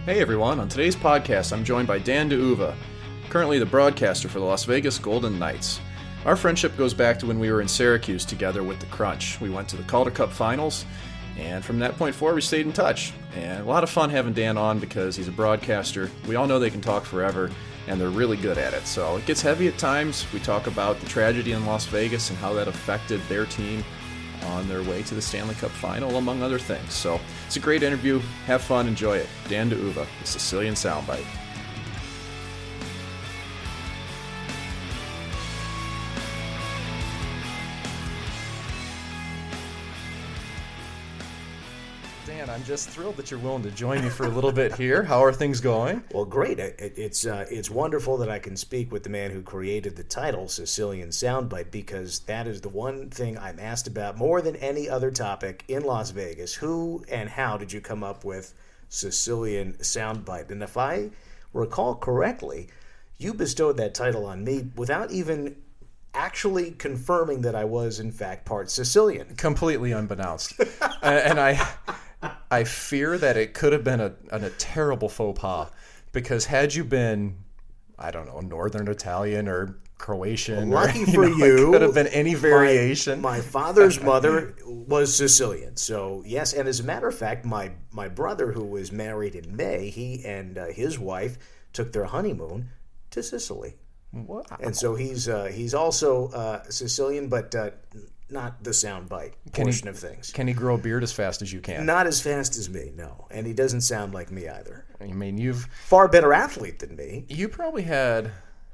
Hey everyone, on today's podcast I'm joined by Dan DeUva, currently the broadcaster for the Las Vegas Golden Knights. Our friendship goes back to when we were in Syracuse together with the Crunch. We went to the Calder Cup Finals, and from that point forward we stayed in touch. And a lot of fun having Dan on because he's a broadcaster. We all know they can talk forever, and they're really good at it. So it gets heavy at times. We talk about the tragedy in Las Vegas and how that affected their team on their way to the Stanley Cup Final, among other things. So it's a great interview. Have fun, enjoy it. Dan DeUva, the Sicilian Soundbite. Dan, I'm just thrilled that you're willing to join me for a little bit here. How are things going? Well, great. It's wonderful that I can speak with the man who created the title, Sicilian Soundbite, because that is the one thing I'm asked about more than any other topic in Las Vegas. Who and how did you come up with Sicilian Soundbite? And if I recall correctly, you bestowed that title on me without even actually confirming that I was, in fact, part Sicilian. Completely unbeknownst. And I fear that it could have been a terrible faux pas, because had you been, I don't know, Northern Italian or Croatian, lucky for you, it could have been any variation. My father's mother was Sicilian, so yes. And as a matter of fact, my brother, who was married in May, he and his wife took their honeymoon to Sicily. Wow. And so he's also Sicilian, but not the soundbite portion of things. Can he grow a beard as fast as you can? Not as fast as me, no. And he doesn't sound like me either. I mean, you've far better athlete than me. You probably had,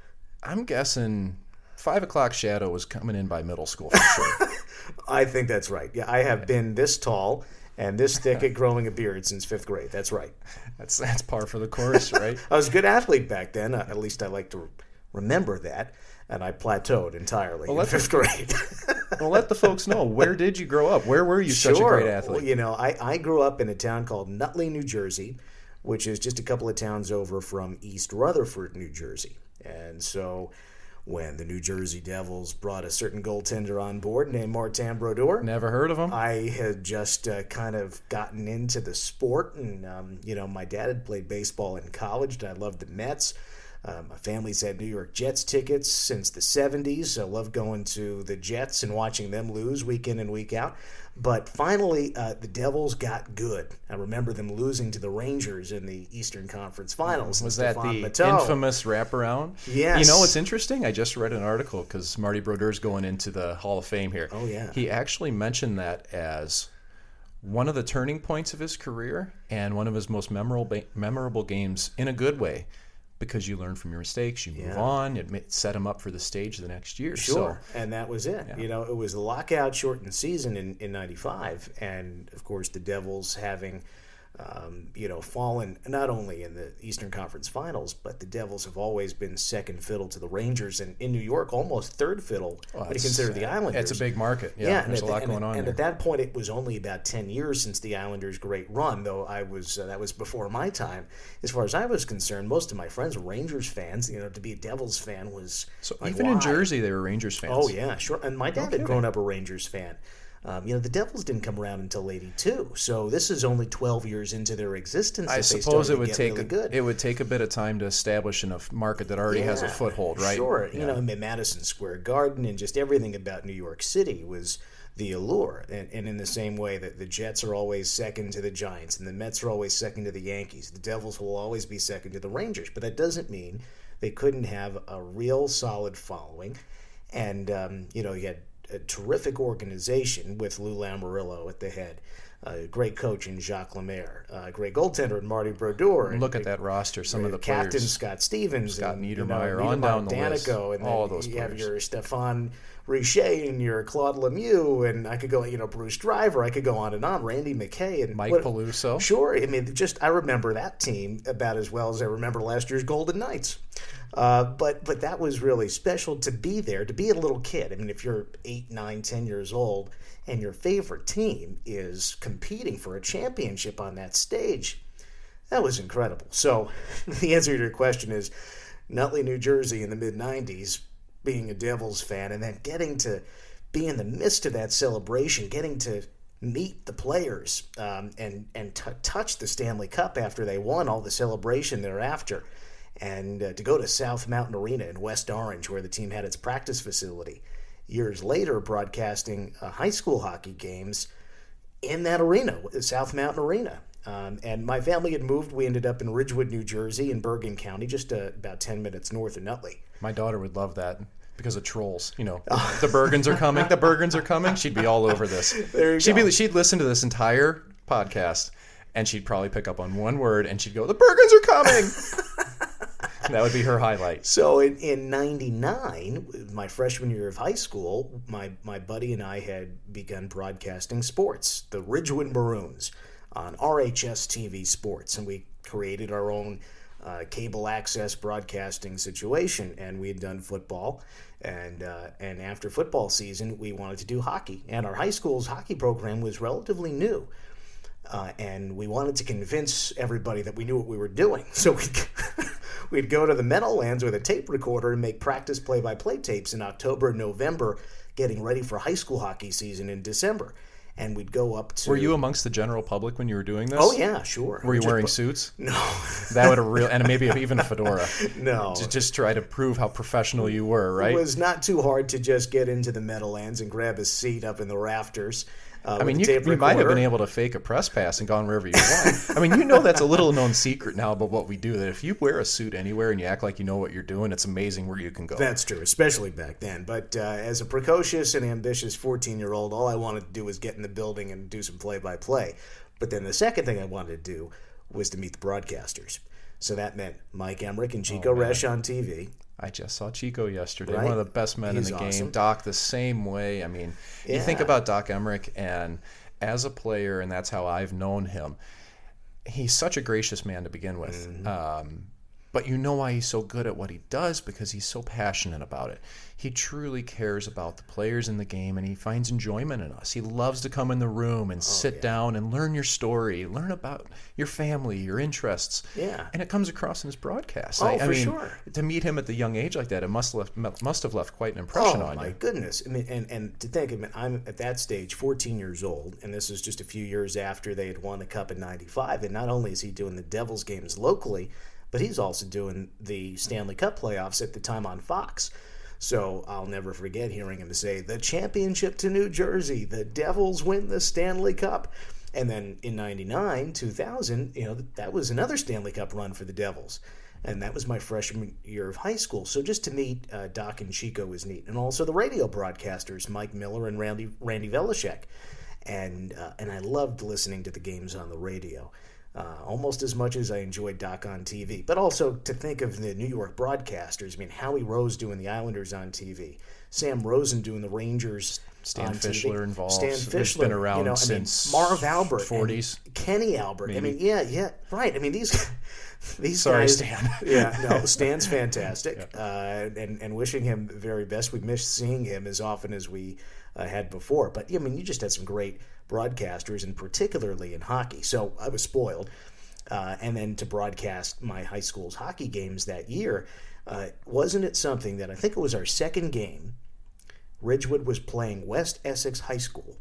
I'm guessing, 5 o'clock shadow was coming in by middle school for sure. I think that's right. Yeah, I have been this tall and this thick at growing a beard since 5th grade. That's right. That's par for the course, right? I was a good athlete back then. At least I like to remember that. And I plateaued entirely in 5th grade. Well, let the folks know. Where did you grow up? Where were you such a great athlete? Well, you know, I grew up in a town called Nutley, New Jersey, which is just a couple of towns over from East Rutherford, New Jersey. And so when the New Jersey Devils brought a certain goaltender on board named Martin Brodeur. Never heard of him. I had just kind of gotten into the sport. And, my dad had played baseball in college, and I loved the Mets. My family's had New York Jets tickets since the 70s, so I love going to the Jets and watching them lose week in and week out. But finally, the Devils got good. I remember them losing to the Rangers in the Eastern Conference Finals. Was that the Matteau. Infamous wraparound? Yes. You know what's interesting? I just read an article, because Marty Brodeur's going into the Hall of Fame here. Oh, yeah. He actually mentioned that as one of the turning points of his career and one of his most memorable games in a good way. Because you learn from your mistakes, you move on, it set him up for the stage the next year. Sure, and that was it. Yeah. It was the lockout shortened season in 95, and of course the Devils having fallen not only in the Eastern Conference Finals, but the Devils have always been second fiddle to the Rangers, and in New York, almost third fiddle when you consider the Islanders. It's a big market. Yeah, there's a lot going on there. And at that point, it was only about 10 years since the Islanders' great run, though that was before my time. As far as I was concerned, most of my friends were Rangers fans. To be a Devils fan was even in Jersey, they were Rangers fans. Oh, yeah, sure. And my dad had grown up a Rangers fan. The Devils didn't come around until '82, so this is only 12 years into their existence. I suppose it would take a bit of time to establish in a market that already has a foothold, right? Sure. In Madison Square Garden and just everything about New York City was the allure. And in the same way that the Jets are always second to the Giants and the Mets are always second to the Yankees, the Devils will always be second to the Rangers. But that doesn't mean they couldn't have a real solid following. And you had a terrific organization with Lou Lamoriello at the head, a great coach in Jacques Lemaire, a great goaltender in Marty Brodeur. Look at that roster, some of the players. Captain Scott Stevens. Scott Niedermayer, on down the list. And all of those you players. have your Stéphane Richer and your Claude Lemieux, and I could go, Bruce Driver, I could go on and on, Randy McKay. And Mike Peluso. Sure. I mean, I remember that team about as well as I remember last year's Golden Knights. But that was really special to be there, to be a little kid. I mean, if you're 8, 9, 10 years old and your favorite team is competing for a championship on that stage, that was incredible. So the answer to your question is Nutley, New Jersey in the mid-'90s, being a Devils fan, and then getting to be in the midst of that celebration, getting to meet the players and touch the Stanley Cup after they won, all the celebration thereafter, and to go to South Mountain Arena in West Orange where the team had its practice facility. Years later, broadcasting high school hockey games in that arena, South Mountain Arena. And my family had moved. We ended up in Ridgewood, New Jersey, in Bergen County, just about 10 minutes north of Nutley. My daughter would love that because of trolls. You know, the Bergens are coming. The Bergens are coming. She'd be all over this. There you go. She'd listen to this entire podcast, and she'd probably pick up on one word, and she'd go, "The Bergens are coming." That would be her highlight. So in 99, my freshman year of high school, my buddy and I had begun broadcasting sports, the Ridgewood Maroons, on RHS TV Sports, and we created our own cable access broadcasting situation, and we had done football, and after football season, we wanted to do hockey, and our high school's hockey program was relatively new, and we wanted to convince everybody that we knew what we were doing, so we'd go to the Meadowlands with a tape recorder and make practice play-by-play tapes in October and November, getting ready for high school hockey season in December. And we'd go up to... Were you amongst the general public when you were doing this? Oh, yeah, sure. Were you wearing suits? No. That would have and maybe even a fedora. No. To just try to prove how professional you were, right? It was not too hard to just get into the Meadowlands and grab a seat up in the rafters. I mean, you might have been able to fake a press pass and gone wherever you want. I mean, you know that's a little known secret now about what we do, that if you wear a suit anywhere and you act like you know what you're doing, it's amazing where you can go. That's true, especially back then. But as a precocious and ambitious 14-year-old, all I wanted to do was get in the building and do some play-by-play. But then the second thing I wanted to do was to meet the broadcasters. So that meant Mike Emmerich and Chico Resch on TV. I just saw Chico yesterday, right? One of the best men in the awesome. game. Doc, the same way. I mean, you think about Doc Emmerich, and as a player, and that's how I've known him, he's such a gracious man to begin with. Mm-hmm. But you know why he's so good at what he does, because he's so passionate about it. He truly cares about the players in the game, and he finds enjoyment in us. He loves to come in the room and sit down and learn your story, learn about your family, your interests. Yeah. And it comes across in his broadcasts. Oh, I for mean, sure. To meet him at the young age like that, it must have left quite an impression on you. Oh, my goodness. I mean, and to think, I'm at that stage 14 years old, and this is just a few years after they had won the Cup in 95, and not only is he doing the Devils games locally, but he's also doing the Stanley Cup playoffs at the time on Fox. So I'll never forget hearing him say, "The championship to New Jersey, the Devils win the Stanley Cup." And then in 99, 2000, that was another Stanley Cup run for the Devils. And that was my freshman year of high school. So just to meet Doc and Chico was neat. And also the radio broadcasters, Mike Miller and Randy Velishek. And I loved listening to the games on the radio. Almost as much as I enjoyed Doc on TV. But also to think of the New York broadcasters. I mean, Howie Rose doing the Islanders on TV. Sam Rosen doing the Rangers Stan on Fischler TV. involved. Stan It's Fischler. been around since Marv Albert. 40s. Kenny Albert. Maybe. I mean, yeah, right. I mean, these Sorry, guys. Stan. Yeah, no, Stan's fantastic. Yeah. And wishing him the very best. We missed seeing him as often as we had before. But, I mean, you just had some great broadcasters, and particularly in hockey. So I was spoiled. And then to broadcast my high school's hockey games that year, wasn't it something that I think it was our second game, Ridgewood was playing West Essex High School.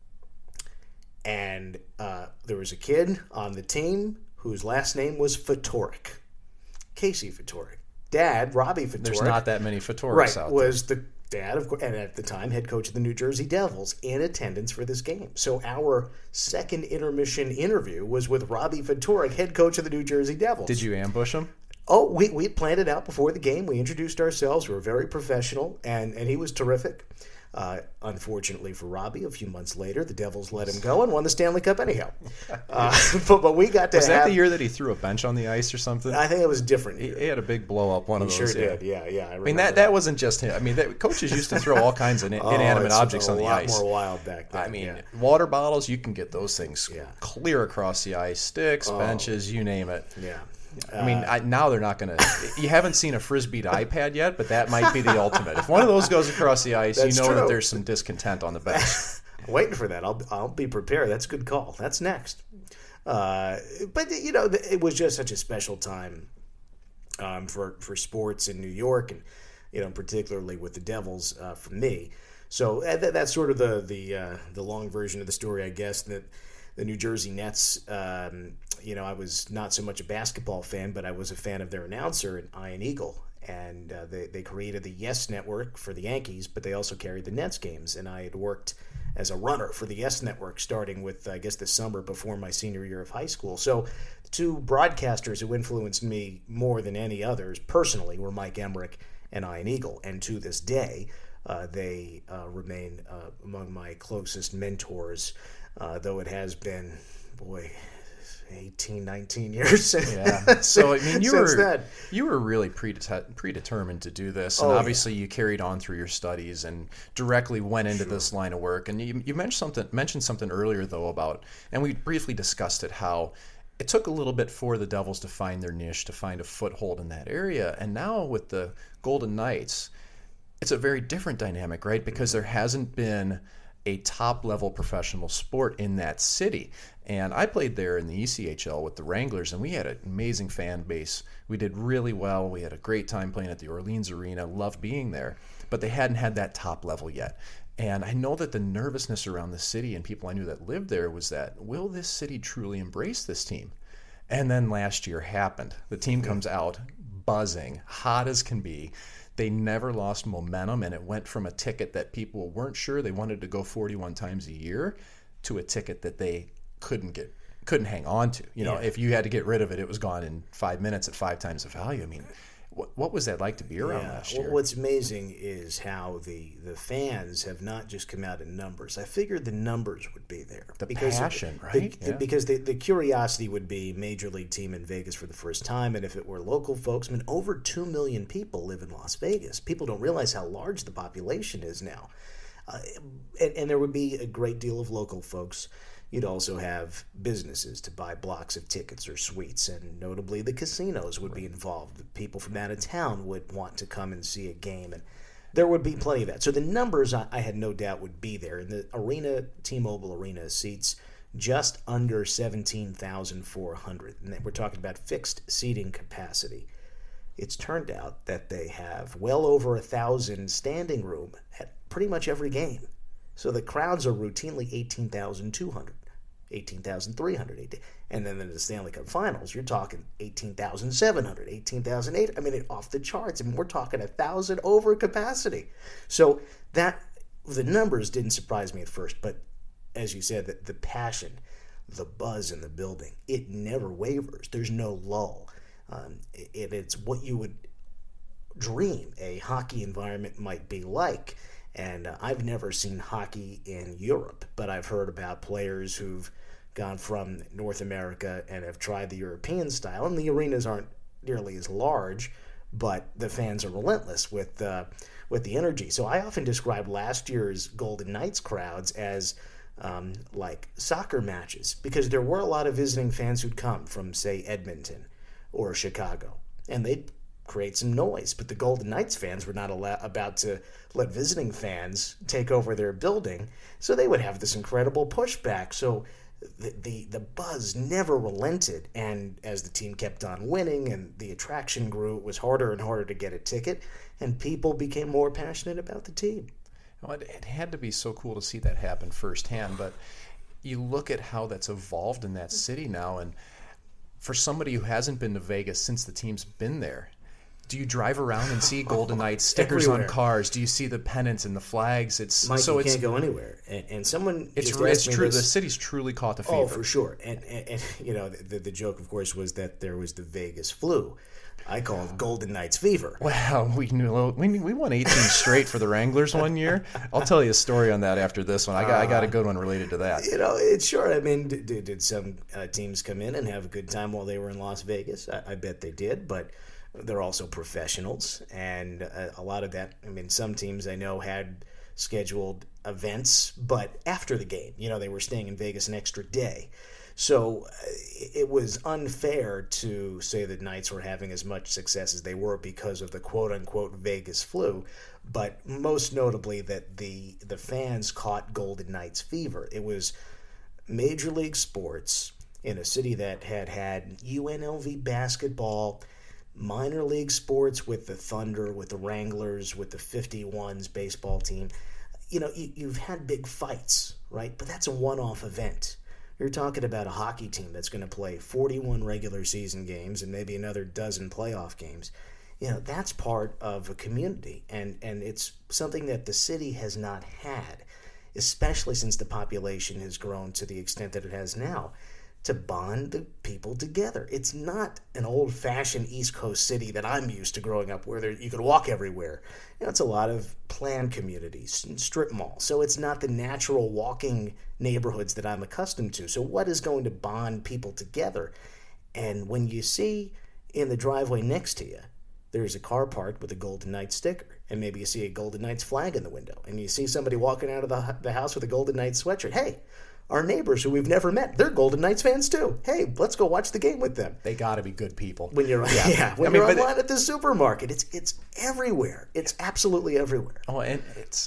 And there was a kid on the team whose last name was Fatorik. Casey Fatorik. Dad, Robbie Fatorik. There's not that many Fatoriks out there. Was the dad, of course, and at the time head coach of the New Jersey Devils, in attendance for this game. So our second intermission interview was with Robbie Fatorik, head coach of the New Jersey Devils. Did you ambush him? Oh, we planned it out before the game. We introduced ourselves. We were very professional, and he was terrific. Unfortunately for Robbie, a few months later, the Devils let him go and won the Stanley Cup anyhow. But we got to Was that the year that he threw a bench on the ice or something? I think it was a different year. He had a big blow-up, one of those. He sure did, yeah. I mean, that wasn't just him. I mean, coaches used to throw all kinds of inanimate objects on the ice. A lot more wild back then. I mean, water bottles, you can get those things clear across the ice. Sticks, benches, you name it. Yeah. I mean, now they're not going to... You haven't seen a Frisbeed iPad yet, but that might be the ultimate. If one of those goes across the ice, That's you know true. that there's some discontent on the bench. I'm waiting for that. I'll be prepared. That's a good call. That's next. But, it was just such a special time for sports in New York, and, particularly with the Devils for me. So that's sort of the long version of the story, I guess. That the New Jersey Nets, I was not so much a basketball fan, but I was a fan of their announcer, Ian Eagle. And they created the Yes Network for the Yankees, but they also carried the Nets games. And I had worked as a runner for the Yes Network starting with, I guess, the summer before my senior year of high school. So the two broadcasters who influenced me more than any others personally were Mike Emmerich and Ian Eagle. And to this day, they remain among my closest mentors, though it has been, 18, 19 years. Yeah. So, I mean, you were really predetermined to do this. And obviously you carried on through your studies and directly went into this line of work. And you mentioned something earlier, though, about, and we briefly discussed it, how it took a little bit for the Devils to find their niche, to find a foothold in that area. And now with the Golden Knights, it's a very different dynamic, right? Because there hasn't been a top-level professional sport in that city. And I played there in the ECHL with the Wranglers, and we had an amazing fan base. We did really well. We had a great time playing at the Orleans Arena, loved being there, but they hadn't had that top level yet. And I know that the nervousness around the city and people I knew that lived there was that, will this city truly embrace this team? And then last year happened. The team comes out buzzing, hot as can be. They never lost momentum, and it went from a ticket that people weren't sure they wanted to go 41 times a year to a ticket that they couldn't hang on to. If you had to get rid of it, it was gone in 5 minutes at 5 times the value. I mean, what was that like to be around last year? What's amazing is how the fans have not just come out in numbers. I figured the numbers would be there. The passion, right? Because the curiosity would be Major League team in Vegas for the first time, and if it were local folks, over 2 million people live in Las Vegas. People don't realize how large the population is now. And there would be a great deal of local folks. You'd also have businesses to buy blocks of tickets or suites, and notably the casinos would be involved. People from out of town would want to come and see a game, and there would be plenty of that. So the numbers, I had no doubt, would be there. And the arena, T-Mobile Arena, seats just under 17,400. And we're talking about fixed seating capacity. It's turned out that they have well over 1,000 standing room at pretty much every game. So the crowds are routinely 18,200, 18,300. And then in the Stanley Cup Finals, you're talking 18,700, 18,800. I mean, off the charts. I mean, we're talking 1,000 over capacity. So the numbers didn't surprise me at first. But as you said, the passion, the buzz in the building, it never wavers. There's no lull. It's what you would dream a hockey environment might be like. And I've never seen hockey in Europe, but I've heard about players who've gone from North America and have tried the European style. And the arenas aren't nearly as large, but the fans are relentless with the energy. So I often describe last year's Golden Knights crowds as like soccer matches, because there were a lot of visiting fans who'd come from, say, Edmonton or Chicago, and they'd create some noise. But the Golden Knights fans were not about to let visiting fans take over their building, so they would have this incredible pushback. So the buzz never relented, and as the team kept on winning and the attraction grew, it was harder and harder to get a ticket, and people became more passionate about the team. Well, it had to be so cool to see that happen firsthand, but you look at how that's evolved in that city now, and for somebody who hasn't been to Vegas since the team's been there, do you drive around and see Golden Knights stickers everywhere on cars? Do you see the pennants and the flags? Mike, you can't go anywhere. And someone it's true. The city's truly caught the fever. Oh, for sure. And the joke, of course, was that there was the Vegas flu. I call it Golden Knights fever. Well, we won 18 straight for the Wranglers one year. I'll tell you a story on that after this one. I got a good one related to that. It's sure. I mean, did some teams come in and have a good time while they were in Las Vegas? I bet they did, but they're also professionals, and a lot of that, I mean, some teams I know had scheduled events, but after the game, they were staying in Vegas an extra day. So it was unfair to say that Knights were having as much success as they were because of the quote-unquote Vegas flu, but most notably that the fans caught Golden Knights fever. It was Major League sports in a city that had UNLV basketball, minor league sports with the Thunder, with the Wranglers, with the 51s baseball team. you've had big fights, right? But that's a one-off event. You're talking about a hockey team that's going to play 41 regular season games and maybe another dozen playoff games. That's part of a community, and it's something that the city has not had, especially since the population has grown to the extent that it has now, to bond the people together. It's not an old-fashioned East Coast city that I'm used to growing up where you could walk everywhere. It's a lot of planned communities and strip malls, so it's not the natural walking neighborhoods that I'm accustomed to. So what is going to bond people together? And when you see in the driveway next to you, there's a car parked with a Golden Knights sticker, and maybe you see a Golden Knights flag in the window, and you see somebody walking out of the house with a Golden Knights sweatshirt. Hey, our neighbors who we've never met, they're Golden Knights fans too. Hey, let's go watch the game with them. They got to be good people. When you're you're online at the supermarket, it's everywhere. It's absolutely everywhere. Oh, and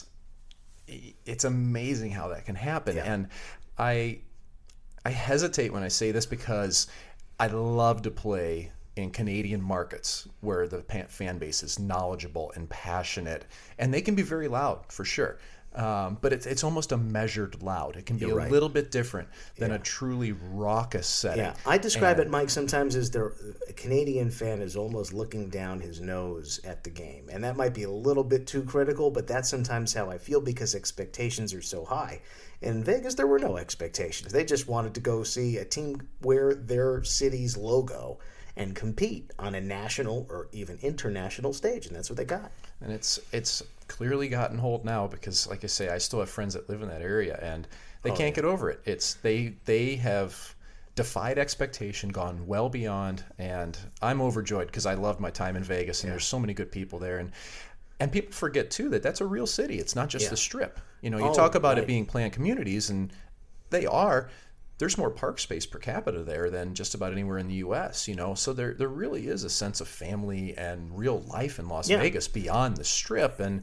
it's amazing how that can happen. Yeah. And I hesitate when I say this because I love to play in Canadian markets where the fan base is knowledgeable and passionate, and they can be very loud for sure. But it's almost a measured loud. It can be little bit different than a truly raucous setting. Yeah, I describe it, Mike, sometimes as a Canadian fan is almost looking down his nose at the game. And that might be a little bit too critical, but that's sometimes how I feel because expectations are so high. In Vegas, there were no expectations. They just wanted to go see a team wear their city's logo and compete on a national or even international stage, and that's what they got. And it's clearly gotten hold now because, like I say, I still have friends that live in that area, and they can't get over it. They have defied expectation, gone well beyond, and I'm overjoyed because I loved my time in Vegas, and there's so many good people there, and people forget too that that's a real city. It's not just the Strip. You talk about it being planned communities, and they are. There's more park space per capita there than just about anywhere in the U.S., So there really is a sense of family and real life in Las Vegas beyond the Strip. And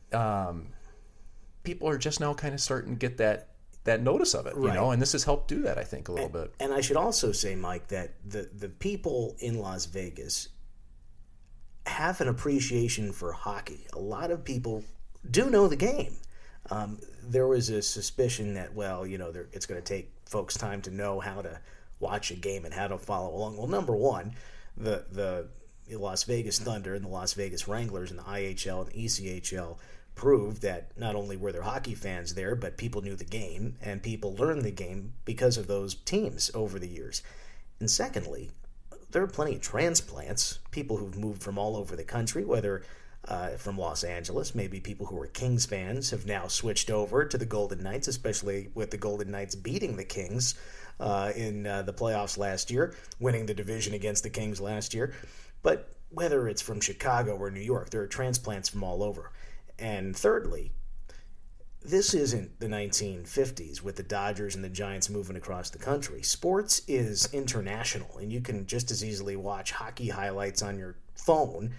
people are just now kind of starting to get that notice of it, and this has helped do that, I think, a little bit. And I should also say, Mike, that the people in Las Vegas have an appreciation for hockey. A lot of people do know the game. There was a suspicion that, it's going to take folks time to know how to watch a game and how to follow along. Well, number one, the Las Vegas Thunder and the Las Vegas Wranglers and the IHL and the ECHL proved that not only were there hockey fans there, but people knew the game, and people learned the game because of those teams over the years. And secondly, there are plenty of transplants, people who've moved from all over the country, whether from Los Angeles. Maybe people who were Kings fans have now switched over to the Golden Knights, especially with the Golden Knights beating the Kings in the playoffs last year, winning the division against the Kings last year. But whether it's from Chicago or New York, there are transplants from all over. And thirdly, this isn't the 1950s with the Dodgers and the Giants moving across the country. Sports is international, and you can just as easily watch hockey highlights on your phone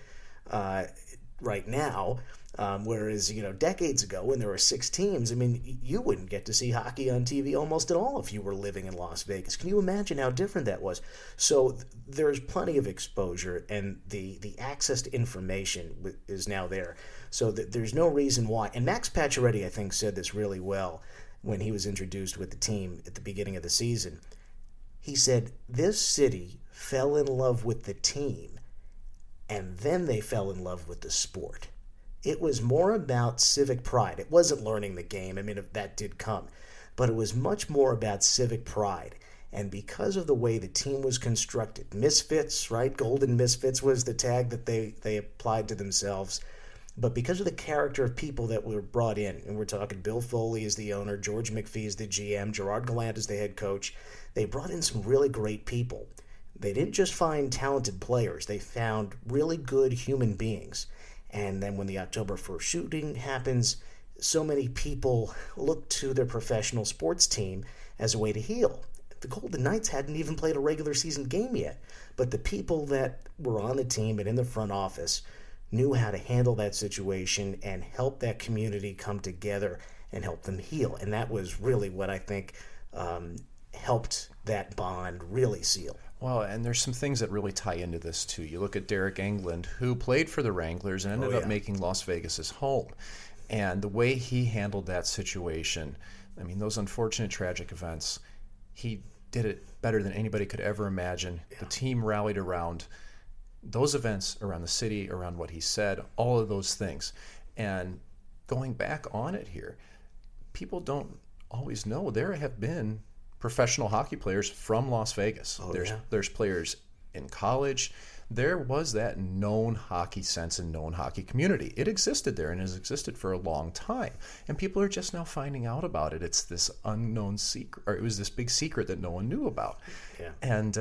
right now, whereas decades ago when there were 6 teams, you wouldn't get to see hockey on TV almost at all if you were living in Las Vegas. Can you imagine how different that was? So there's plenty of exposure, and the access to information is now there. So there's no reason why. And Max Pacioretty, I think, said this really well when he was introduced with the team at the beginning of the season. He said, this city fell in love with the team, and then they fell in love with the sport. It was more about civic pride. It wasn't learning the game. That did come. But it was much more about civic pride. And because of the way the team was constructed, misfits, right? Golden Misfits was the tag that they applied to themselves. But because of the character of people that were brought in, and we're talking Bill Foley as the owner, George McPhee as the GM, Gerard Gallant as the head coach, they brought in some really great people. They didn't just find talented players. They found really good human beings. And then when the October 1st shooting happens, so many people look to their professional sports team as a way to heal. The Golden Knights hadn't even played a regular season game yet, but the people that were on the team and in the front office knew how to handle that situation and help that community come together and help them heal. And that was really what I think helped that bond really seal. Well, and there's some things that really tie into this, too. You look at Derek Englund, who played for the Wranglers and ended up making Las Vegas his home. And the way he handled that situation, I mean, those unfortunate, tragic events, he did it better than anybody could ever imagine. Yeah. The team rallied around those events, around the city, around what he said, all of those things. And going back on it here, people don't always know there have been professional hockey players from Las Vegas. There's players in college. There was that known hockey sense and known hockey community. It existed there and has existed for a long time. And people are just now finding out about it. It's this unknown secret, or it was this big secret that no one knew about. Yeah. And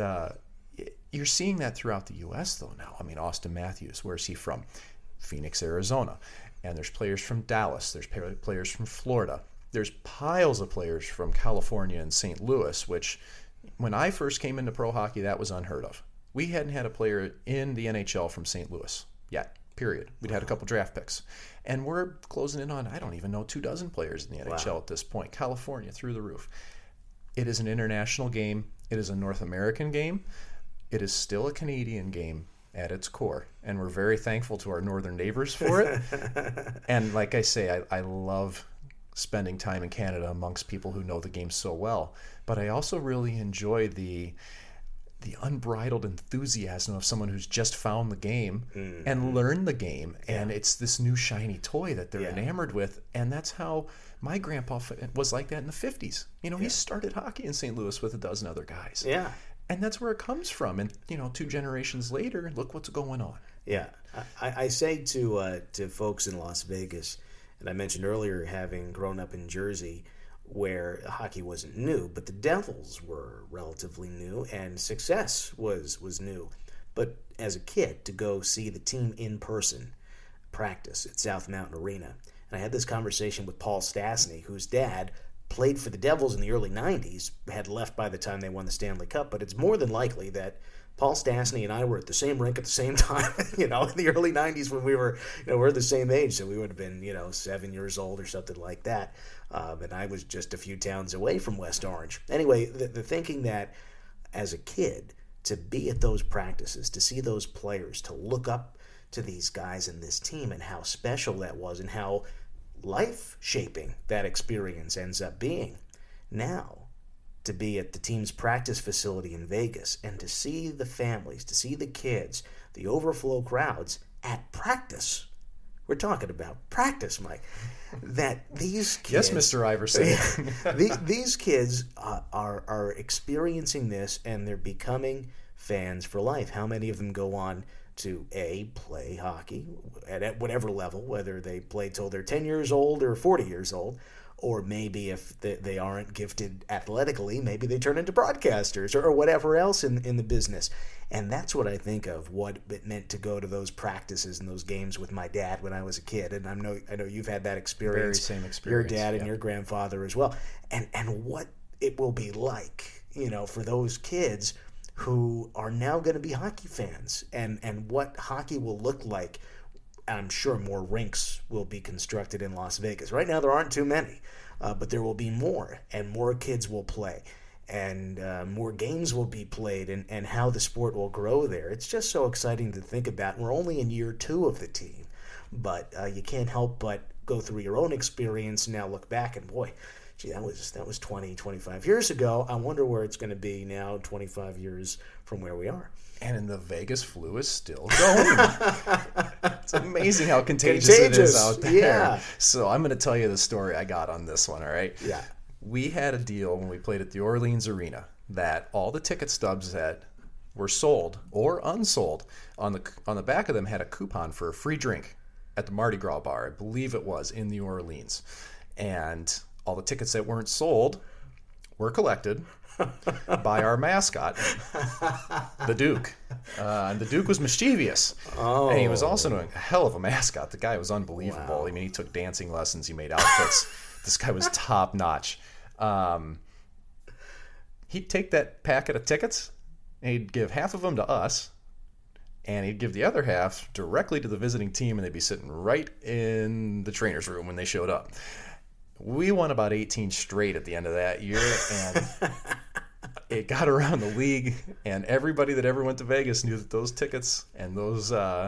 you're seeing that throughout the U.S. though now. I mean, Austin Matthews, where's he from? Phoenix, Arizona. And there's players from Dallas. There's players from Florida. There's piles of players from California and St. Louis, which when I first came into pro hockey, that was unheard of. We hadn't had a player in the NHL from St. Louis yet, period. We'd had a couple draft picks. And we're closing in on, I don't even know, 24 players in the NHL at this point. California, through the roof. It is an international game. It is a North American game. It is still a Canadian game at its core. And we're very thankful to our northern neighbors for it. And like I say, I love spending time in Canada amongst people who know the game so well. But I also really enjoy the unbridled enthusiasm of someone who's just found the game and learned the game. And it's this new shiny toy that they're enamored with. And that's how my grandpa was like that in the 50s. You know, he started hockey in St. Louis with a dozen other guys. Yeah. And that's where it comes from. And, 2 generations later, look what's going on. Yeah. I say to folks in Las Vegas, and I mentioned earlier having grown up in Jersey, where hockey wasn't new, but the Devils were relatively new and success was new. But as a kid, to go see the team in person practice at South Mountain Arena, and I had this conversation with Paul Stastny, whose dad played for the Devils in the early 90s, had left by the time they won the Stanley Cup, but it's more than likely that Paul Stastny and I were at the same rink at the same time, in the early 90s when we were, we're the same age, so we would have been, 7 years old or something like that. And I was just a few towns away from West Orange. Anyway, the thinking that as a kid, to be at those practices, to see those players, to look up to these guys in this team and how special that was and how life-shaping that experience ends up being. Now, to be at the team's practice facility in Vegas and to see the families, to see the kids, the overflow crowds at practice. We're talking about practice, Mike. That these kids... Yes, Mr. Iverson. these kids are experiencing this and they're becoming fans for life. How many of them go on to, play hockey at whatever level, whether they play till they're 10 years old or 40 years old, or maybe if they aren't gifted athletically, maybe they turn into broadcasters or whatever else in the business. And that's what I think of what it meant to go to those practices and those games with my dad when I was a kid. And I know you've had that experience. Very same experience. Your dad and your grandfather as well. And what it will be like, for those kids who are now going to be hockey fans and what hockey will look like. I'm sure more rinks will be constructed in Las Vegas. Right now there aren't too many, but there will be more, and more kids will play, and more games will be played, and how the sport will grow there. It's just so exciting to think about. We're only in year 2 of the team, but you can't help but go through your own experience and now look back and, boy, gee, that was 20, 25 years ago. I wonder where it's going to be now 25 years from where we are. And the Vegas flu is still going. It's amazing how contagious it is out there. Yeah. So I'm going to tell you the story I got on this one, all right? Yeah. We had a deal when we played at the Orleans Arena that all the ticket stubs that were sold or unsold on the back of them had a coupon for a free drink at the Mardi Gras bar, I believe it was, in the Orleans. And all the tickets that weren't sold were collected by our mascot, the Duke. And the Duke was mischievous. Oh. And he was also a hell of a mascot. The guy was unbelievable. Wow. I mean, he took dancing lessons. He made outfits. This guy was top notch. He'd take that packet of tickets and he'd give half of them to us. And he'd give the other half directly to the visiting team, and they'd be sitting right in the trainer's room when they showed up. We won about 18 straight at the end of that year, and it got around the league, and everybody that ever went to Vegas knew that those tickets and those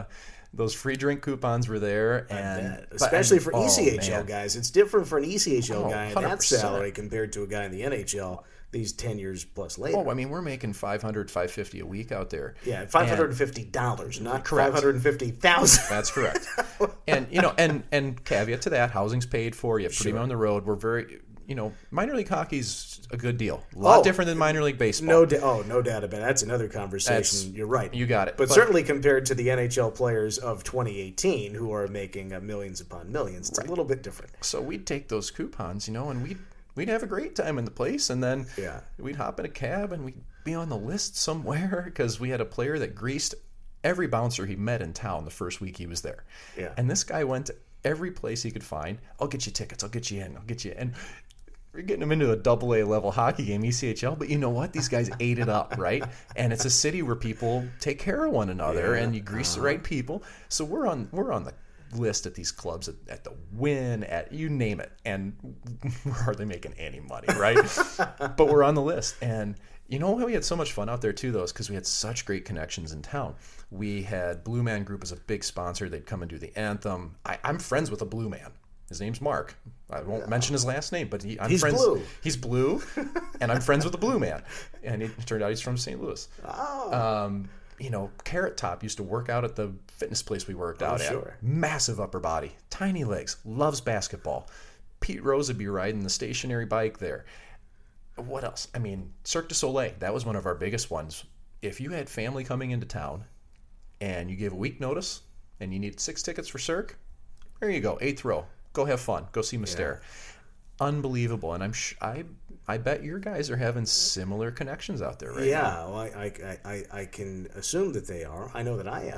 those free drink coupons were there, and especially for ECHL man. guys. It's different for an ECHL guy in that 100%. salary compared to a guy in the NHL these 10 years plus later. Oh, I mean, we're making $500, $550 a week out there. Yeah, $550, not Correct. $550,000. That's correct. And and caveat to that, housing's paid for. You have to put him on the road. We're very, minor league hockey's a good deal. A lot different than minor league baseball. No doubt about it. That's another conversation. You're right. You got it. But certainly compared to the NHL players of 2018 who are making millions upon millions, it's a little bit different. So we'd take those coupons, and we'd have a great time in the place, and then we'd hop in a cab and we'd be on the list somewhere because we had a player that greased every bouncer he met in town the first week he was there. Yeah. And this guy went to every place he could find. I'll get you tickets. I'll get you in. And we're getting them into a AA level hockey game, ECHL, but you know what? These guys ate it up, right? And it's a city where people take care of one another, and you grease the right people. So we're on the list at these clubs at the Wynn, at you name it, and we're hardly making any money, right? But we're on the list, and you know why we had so much fun out there too, though, is because we had such great connections in town. We had Blue Man Group as a big sponsor. They'd come and do the anthem. I'm friends with a Blue Man. His name's Mark. I won't mention his last name, but he's friends. Blue. He's blue, and I'm friends with the Blue Man. And it turned out he's from St. Louis. Oh. Carrot Top used to work out at the fitness place we worked out sure. at. Massive upper body, tiny legs, loves basketball. Pete Rose would be riding the stationary bike there. What else? I mean, Cirque du Soleil, that was one of our biggest ones. If you had family coming into town and you gave a week notice and you need 6 tickets for Cirque, there you go, 8th row. Go have fun. Go see Mystère. Yeah. Unbelievable. And I bet your guys are having similar connections out there right now. Well, I can assume that they are. I know that I am.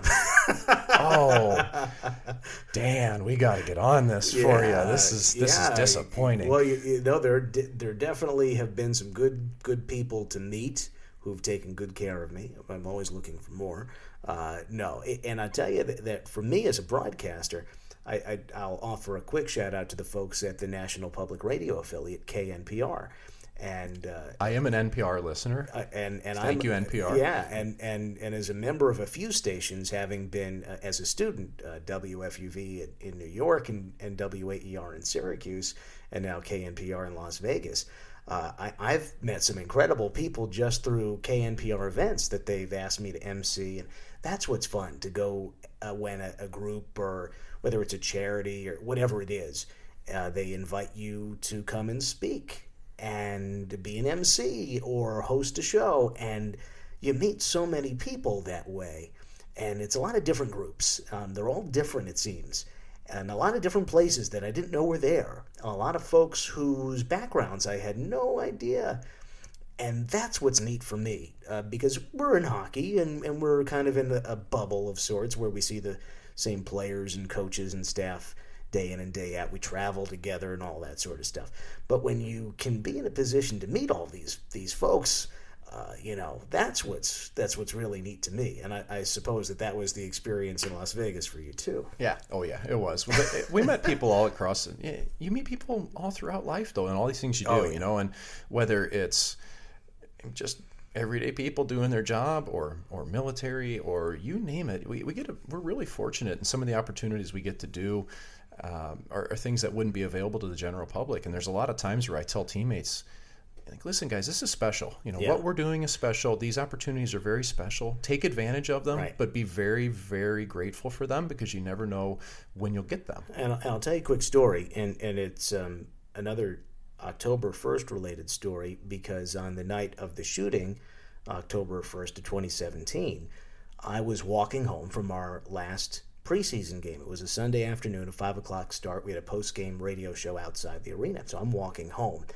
Oh, Dan, we got to get on this for you. This is disappointing. Well, there definitely have been some good people to meet who've taken good care of me. I'm always looking for more. And I tell you that for me as a broadcaster, I'll offer a quick shout out to the folks at the National Public Radio affiliate KNPR, and I am an NPR listener. And thank you, NPR. Yeah, and as a member of a few stations, having been as a student, WFUV in New York and WAER in Syracuse, and now KNPR in Las Vegas. I've met some incredible people just through KNPR events that they've asked me to MC, and that's what's fun to go when a group, or whether it's a charity or whatever it is, they invite you to come and speak and be an MC or host a show, and you meet so many people that way. And it's a lot of different groups. They're all different, it seems, and a lot of different places that I didn't know were there. A lot of folks whose backgrounds I had no idea. And that's what's neat for me, because we're in hockey, and we're kind of in a bubble of sorts where we see the same players and coaches and staff day in and day out. We travel together and all that sort of stuff. But when you can be in a position to meet all these folks, that's what's really neat to me. And I suppose that was the experience in Las Vegas for you too. Yeah. Oh yeah, it was. We met people all across. You meet people all throughout life, though, and all these things you do, and whether it's just everyday people doing their job or military or you name it, we're really fortunate, and some of the opportunities we get to do are things that wouldn't be available to the general public. And there's a lot of times where I tell teammates, like, listen, guys, this is special. What we're doing is special. These opportunities are very special. Take advantage of them, but be very, very grateful for them, because you never know when you'll get them. And I'll tell you a quick story, and it's another October 1st related story, because on the night of the shooting, October 1st of 2017, I was walking home from our last preseason game. It was a Sunday afternoon, a 5 o'clock start. We had a post-game radio show outside the arena, so I'm walking home.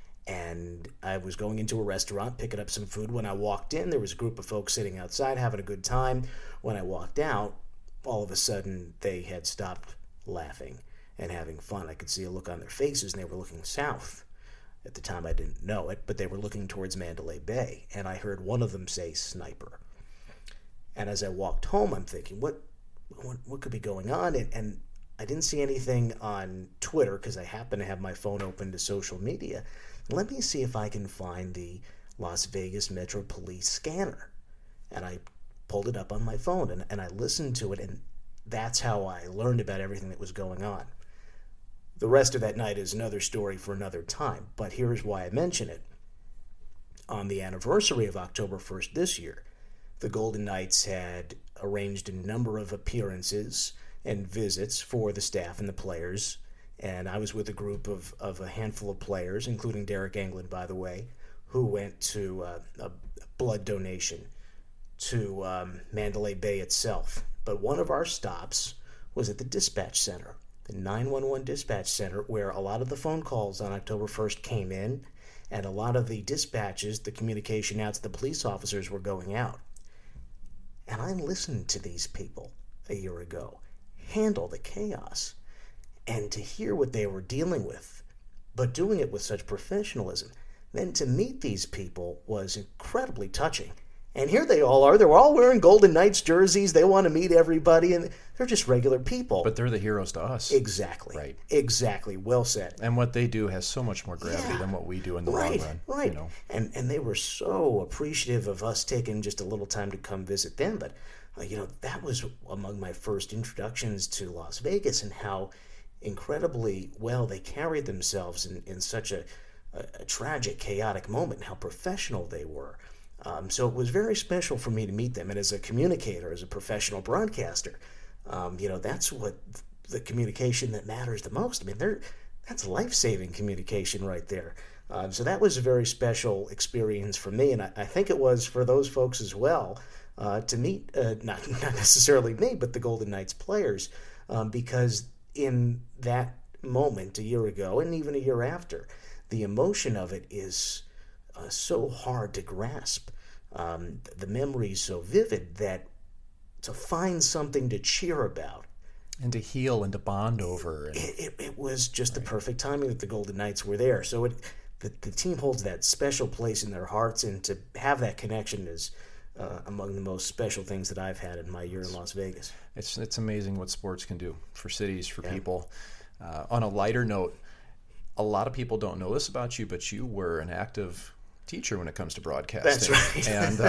And I was going into a restaurant, picking up some food. When I walked in, there was a group of folks sitting outside having a good time. When I walked out, all of a sudden, they had stopped laughing and having fun. I could see a look on their faces, and they were looking south. At the time, I didn't know it, but they were looking towards Mandalay Bay, and I heard one of them say sniper. And as I walked home, I'm thinking, what could be going on? And I didn't see anything on Twitter, because I happen to have my phone open to social media. Let me see if I can find the Las Vegas Metro Police scanner. And I pulled it up on my phone, and I listened to it, and that's how I learned about everything that was going on. The rest of that night is another story for another time, but here's why I mention it. On the anniversary of October 1st this year, the Golden Knights had arranged a number of appearances and visits for the staff and the players, and I was with a group of a handful of players, including Derek Englund, by the way, who went to a blood donation to Mandalay Bay itself. But one of our stops was at the dispatch center, the 911 dispatch center, where a lot of the phone calls on October 1st came in, and a lot of the dispatches, the communication out to the police officers, were going out. And I listened to these people a year ago handle the chaos, and to hear what they were dealing with, but doing it with such professionalism. Then to meet these people was incredibly touching. And here they all are. They're all wearing Golden Knights jerseys. They want to meet everybody, and they're just regular people. But they're the heroes to us. Exactly. Right. Exactly. Well said. And what they do has so much more gravity than what we do in the long run. Right. And they were so appreciative of us taking just a little time to come visit them. But, that was among my first introductions to Las Vegas, and how incredibly well they carried themselves in such a tragic, chaotic moment, and how professional they were. So it was very special for me to meet them. And as a communicator, as a professional broadcaster, that's what the communication that matters the most. I mean, that's life-saving communication right there. So that was a very special experience for me, and I think it was for those folks as well, to meet, not necessarily me, but the Golden Knights players, because in that moment a year ago, and even a year after, the emotion of it is so hard to grasp. The memory is so vivid that to find something to cheer about and to heal and to bond over, it was just the perfect timing that the Golden Knights were there. So the team holds that special place in their hearts, and to have that connection is among the most special things that I've had in my year in Las Vegas. It's amazing what sports can do for cities, for people. On a lighter note, a lot of people don't know this about you, but you were an active teacher when it comes to broadcasting. That's right. And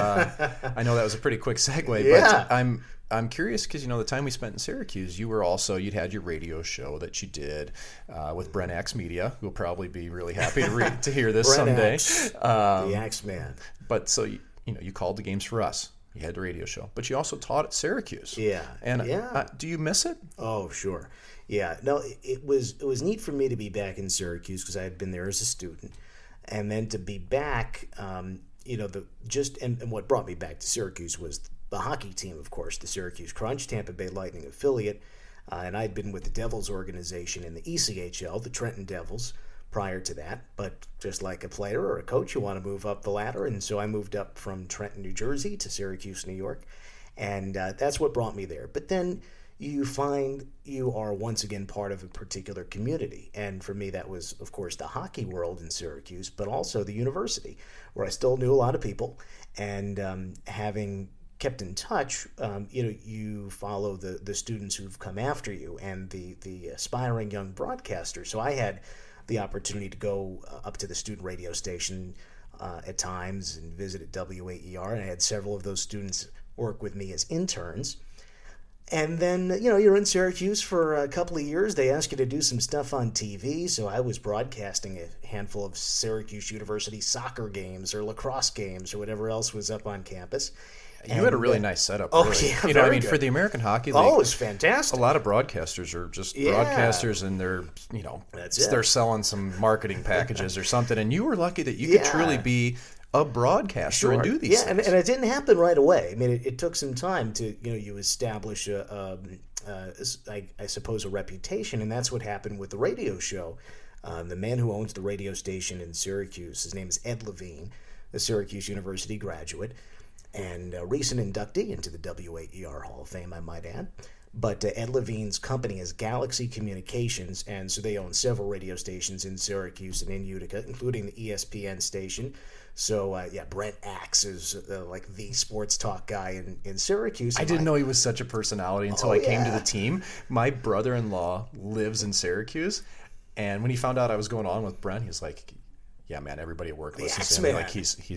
I know that was a pretty quick segue, Yeah. but I'm curious because, the time we spent in Syracuse, you'd had your radio show that you did with Brent Axe Media, who will probably be really happy to hear this Brent someday. Axe, the Axe Man. But so, you called the games for us. You had the radio show, but you also taught at Syracuse. Yeah. And do you miss it? Oh, sure. Yeah. No, it was neat for me to be back in Syracuse because I had been there as a student. And then to be back, and what brought me back to Syracuse was the hockey team, of course, the Syracuse Crunch, Tampa Bay Lightning affiliate. And I'd been with the Devils organization in the ECHL, the Trenton Devils, prior to that. But just like a player or a coach, you want to move up the ladder. And so I moved up from Trenton, New Jersey to Syracuse, New York. And that's what brought me there. But then you find you are once again part of a particular community. And for me, that was, of course, the hockey world in Syracuse, but also the university, where I still knew a lot of people. And having kept in touch, you follow the students who've come after you and the aspiring young broadcasters. So I had the opportunity to go up to the student radio station at times and visit at WAER, and I had several of those students work with me as interns. And then, you're in Syracuse for a couple of years. They ask you to do some stuff on TV. So I was broadcasting a handful of Syracuse University soccer games or lacrosse games or whatever else was up on campus. You had a really nice setup. Oh, really. yeah, good. For the American Hockey League. Oh, it's fantastic. A lot of broadcasters are just broadcasters, and they're, they're selling some marketing packages or something. And you were lucky that you could truly be a broadcaster and do these things. And it didn't happen right away. I mean, it took some time to, you establish I suppose, a reputation, and that's what happened with the radio show. The man who owns the radio station in Syracuse, his name is Ed Levine, a Syracuse University graduate, and a recent inductee into the WAER Hall of Fame, I might add. But Ed Levine's company is Galaxy Communications, and so they own several radio stations in Syracuse and in Utica, including the ESPN station. So, Brent Axe is like the sports talk guy in Syracuse. I didn't know he was such a personality until I came to the team. My brother-in-law lives in Syracuse, and when he found out I was going on with Brent, he was like, "Yeah, man, everybody at work listens to him. Like,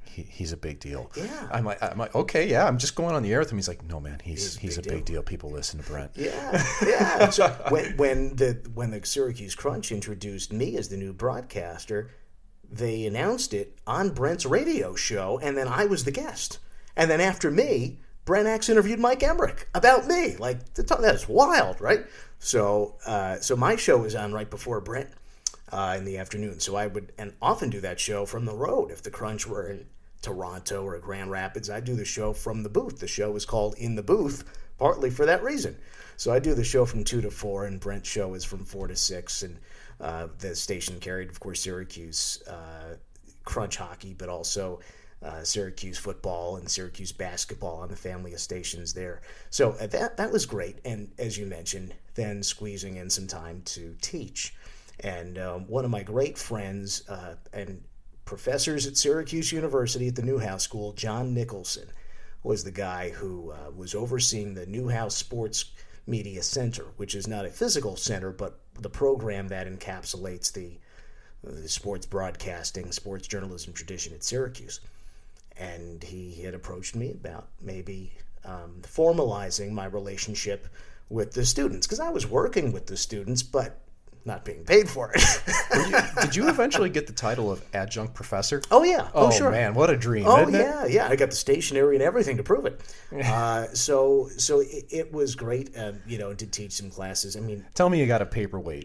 he's a big deal. Yeah. I'm like, okay, yeah, I'm just going on the air with him. He's like, no, man, he's a big deal. People listen to Brent. Yeah. So when the Syracuse Crunch introduced me as the new broadcaster, they announced it on Brent's radio show, and then I was the guest. And then after me, Brent Axe interviewed Mike Emmerich about me. Like, that's wild, right? So my show was on right before Brent in the afternoon. So I would often do that show from the road. If the Crunch were in Toronto or Grand Rapids, I'd do the show from the booth. The show was called In the Booth, partly for that reason. So I do the show from 2 to 4, and Brent's show is from 4 to 6. And the station carried, of course, Syracuse Crunch hockey, but also Syracuse football and Syracuse basketball on the family of stations there. So that was great. And as you mentioned, then squeezing in some time to teach. And one of my great friends and professors at Syracuse University at the Newhouse School, John Nicholson, was the guy who was overseeing the Newhouse Sports Media Center, which is not a physical center, but the program that encapsulates the sports broadcasting, sports journalism tradition at Syracuse. And he had approached me about maybe formalizing my relationship with the students, because I was working with the students, but not being paid for it. Did you eventually get the title of adjunct professor? Oh, yeah. Oh, sure. Man, what a dream. Oh, isn't yeah, it? yeah. I got the stationery and everything to prove it. So it was great, to teach some classes. I mean, tell me you got a paperweight.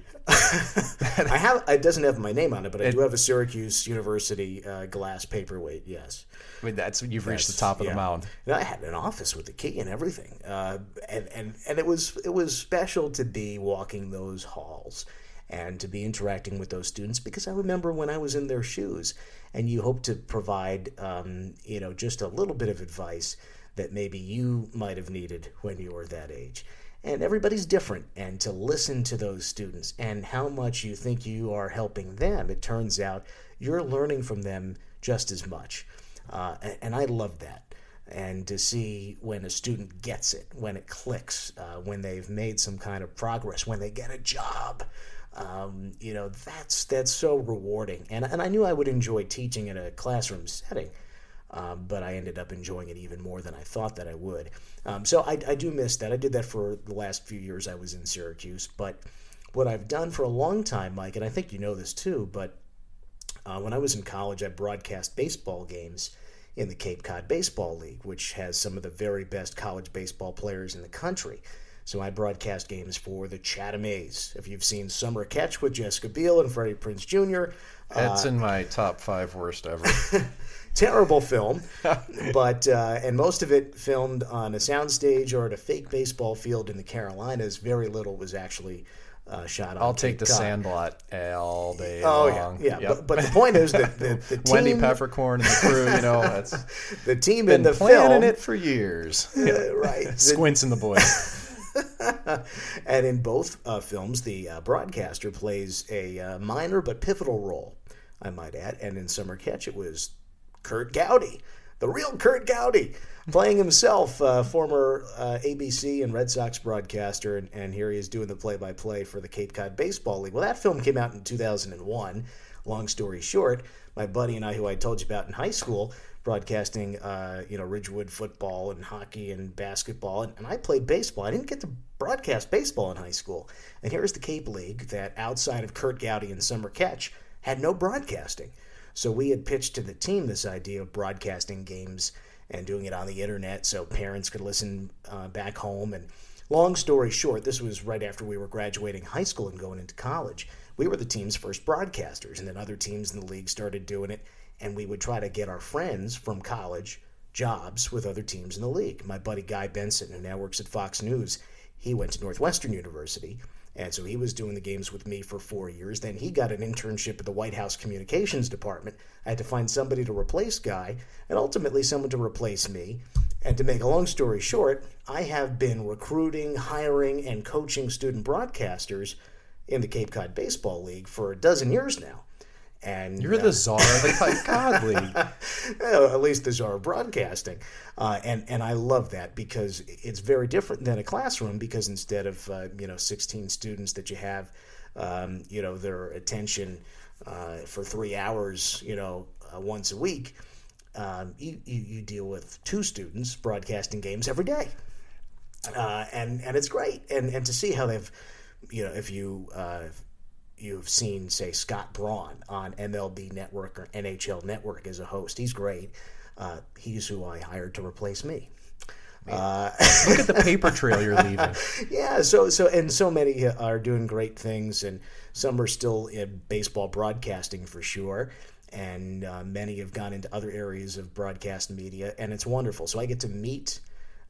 It doesn't have my name on it, but I do have a Syracuse University glass paperweight, yes. I mean, you've reached the top of the mound. And I had an office with the key and everything. And it was special to be walking those halls and to be interacting with those students, because I remember when I was in their shoes, and you hope to provide, just a little bit of advice that maybe you might have needed when you were that age. And everybody's different, and to listen to those students and how much you think you are helping them, it turns out you're learning from them just as much. And I love that. And to see when a student gets it, when it clicks, when they've made some kind of progress, when they get a job, that's so rewarding. And I knew I would enjoy teaching in a classroom setting, but I ended up enjoying it even more than I thought that I would. So I do miss that. I did that for the last few years I was in Syracuse. But what I've done for a long time, Mike, and I think you know this too, but when I was in college, I broadcast baseball games in the Cape Cod Baseball League, which has some of the very best college baseball players in the country. So I broadcast games for the Chatham A's. If you've seen Summer Catch with Jessica Biel and Freddie Prinze Jr. It's in my top 5 worst ever. Terrible film, but and most of it filmed on a soundstage or at a fake baseball field in the Carolinas. Very little was actually shot on I'll take the Cape Cod. Sandlot all day long. Yeah. Yep. But the point is that the team, Wendy Peppercorn and the crew, that's the team been in the planning film, it for years. Right? Squints in the boys. And in both films, the broadcaster plays a minor but pivotal role, I might add. And in Summer Catch, it was Kurt Gowdy, the real Kurt Gowdy, playing himself, former ABC and Red Sox broadcaster, and here he is doing the play-by-play for the Cape Cod Baseball League. Well, that film came out in 2001. Long story short, my buddy and I, who I told you about in high school, broadcasting, Ridgewood football and hockey and basketball, and I played baseball. I didn't get to broadcast baseball in high school. And here's the Cape League that, outside of Kurt Gowdy and Summer Catch, had no broadcasting. So we had pitched to the team this idea of broadcasting games and doing it on the internet so parents could listen back home. And long story short, this was right after we were graduating high school and going into college. We were the team's first broadcasters, and then other teams in the league started doing it, and we would try to get our friends from college jobs with other teams in the league. My buddy Guy Benson, who now works at Fox News, he went to Northwestern University, and so he was doing the games with me for 4 years. Then he got an internship at the White House Communications Department. I had to find somebody to replace Guy, and ultimately someone to replace me. And to make a long story short, I have been recruiting, hiring, and coaching student broadcasters in the Cape Cod Baseball League for a dozen years now. And you're the czar of the Cape Cod League. At least the czar of broadcasting. And I love that, because it's very different than a classroom, because instead of 16 students that you have their attention for 3 hours once a week, you deal with 2 students broadcasting games every day, and it's great, and to see how they've, if you've seen, say, Scott Braun on MLB Network or NHL Network as a host, he's great. He's who I hired to replace me. Look at the paper trail you're leaving. Yeah, so many are doing great things, and some are still in baseball broadcasting for sure, and many have gone into other areas of broadcast media, and it's wonderful. So I get to meet.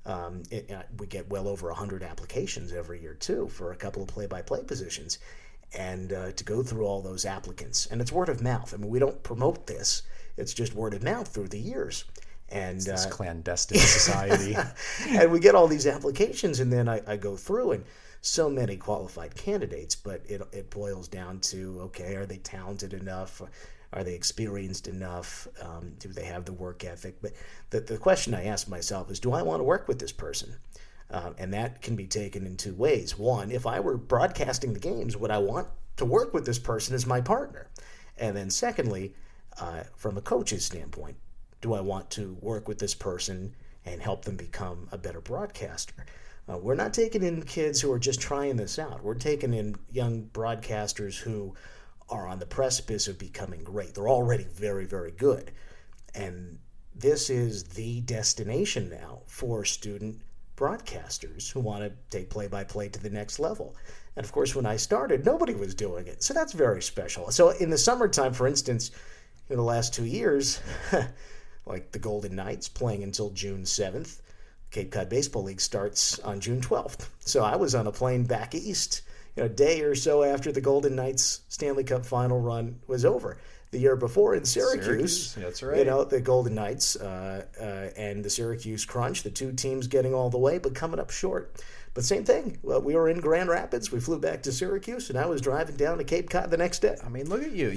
We get well over 100 applications every year too for a couple of play-by-play positions, and to go through all those applicants, and it's word of mouth. I mean, we don't promote this; it's just word of mouth through the years. And this clandestine society. And we get all these applications, and then I go through, and so many qualified candidates, but it boils down to, okay, are they talented enough? Are they experienced enough? Do they have the work ethic? But the question I ask myself is, do I want to work with this person? And that can be taken in 2 ways. One, if I were broadcasting the games, would I want to work with this person as my partner? And then secondly, from a coach's standpoint, do I want to work with this person and help them become a better broadcaster? We're not taking in kids who are just trying this out. We're taking in young broadcasters who are on the precipice of becoming great. They're already very, very good. And this is the destination now for student broadcasters who want to take play-by-play to the next level. And of course, when I started, nobody was doing it. So that's very special. So in the summertime, for instance, in the last 2 years, like the Golden Knights playing until June 7th. Cape Cod Baseball League starts on June 12th. So I was on a plane back east, a day or so after the Golden Knights Stanley Cup final run was over. The year before in Syracuse, that's right. The Golden Knights and the Syracuse Crunch, the 2 teams getting all the way, but coming up short. But same thing. Well, we were in Grand Rapids. We flew back to Syracuse, and I was driving down to Cape Cod the next day. I mean, look at you.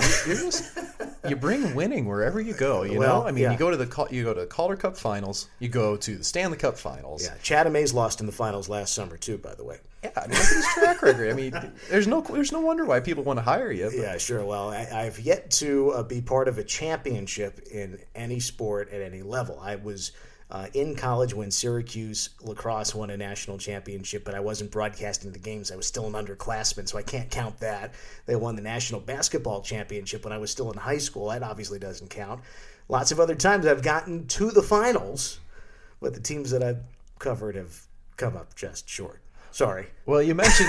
You bring winning wherever you go. You know. I mean, yeah. you go to the Calder Cup Finals. You go to the Stanley Cup Finals. Yeah, Chatham A's lost in the finals last summer too, by the way. Yeah, I mean, look at his track record. I mean, there's no wonder why people want to hire you. But. Yeah, sure. Well, I've yet to be part of a championship in any sport at any level. I was in college when Syracuse lacrosse won a national championship, but I wasn't broadcasting the games. I was still an underclassman, so I can't count that. They won the national basketball championship when I was still in high school. That obviously doesn't count. Lots of other times I've gotten to the finals, but the teams that I've covered have come up just short. Sorry. Well, you mentioned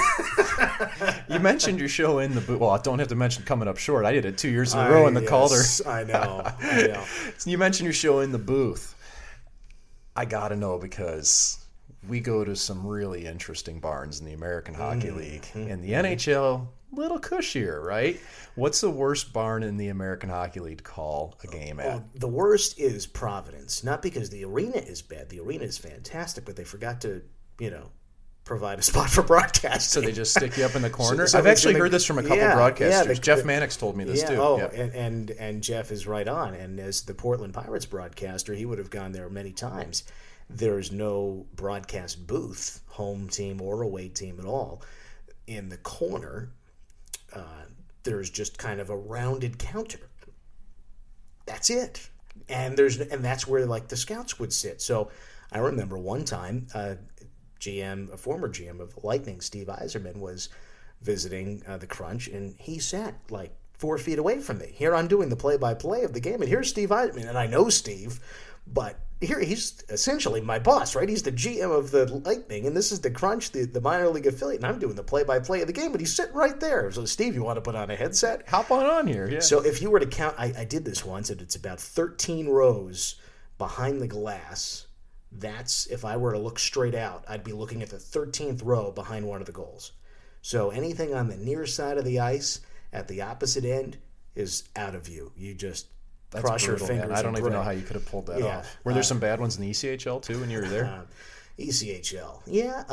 your show in the booth. Well, I don't have to mention coming up short. I did it 2 years in a row in the Calder. I know. So you mentioned your show in the booth. I got to know because we go to some really interesting barns in the American Hockey League. In the NHL, little cushier, right? What's the worst barn in the American Hockey League to call a game at? Well, the worst is Providence. Not because the arena is bad. The arena is fantastic, but they forgot to, provide a spot for broadcasting. So they just stick you up in the corner? So I've actually heard this from a couple broadcasters. Yeah, Jeff Mannix told me this too. And Jeff is right on. And as the Portland Pirates broadcaster, he would have gone there many times. There's no broadcast booth, home team or away team at all. In the corner, there's just kind of a rounded counter. That's it. And that's where like the scouts would sit. So I remember one time, a former GM of Lightning, Steve Yzerman, was visiting the Crunch, and he sat like 4 feet away from me. Here I'm doing the play-by-play of the game, and here's Steve Yzerman, and I know Steve, but here he's essentially my boss, right? He's the GM of the Lightning, and this is the Crunch, the minor league affiliate, and I'm doing the play-by-play of the game, and he's sitting right there. So, Steve, you want to put on a headset? Hop on here, yeah. So if you were to count, I did this once, and it's about 13 rows behind the glass. That's, if I were to look straight out, I'd be looking at the 13th row behind one of the goals. So anything on the near side of the ice at the opposite end is out of view. You just cross your fingers. Man. I don't even know how you could have pulled that off. Were there some bad ones in the ECHL too when you were there? ECHL, yeah.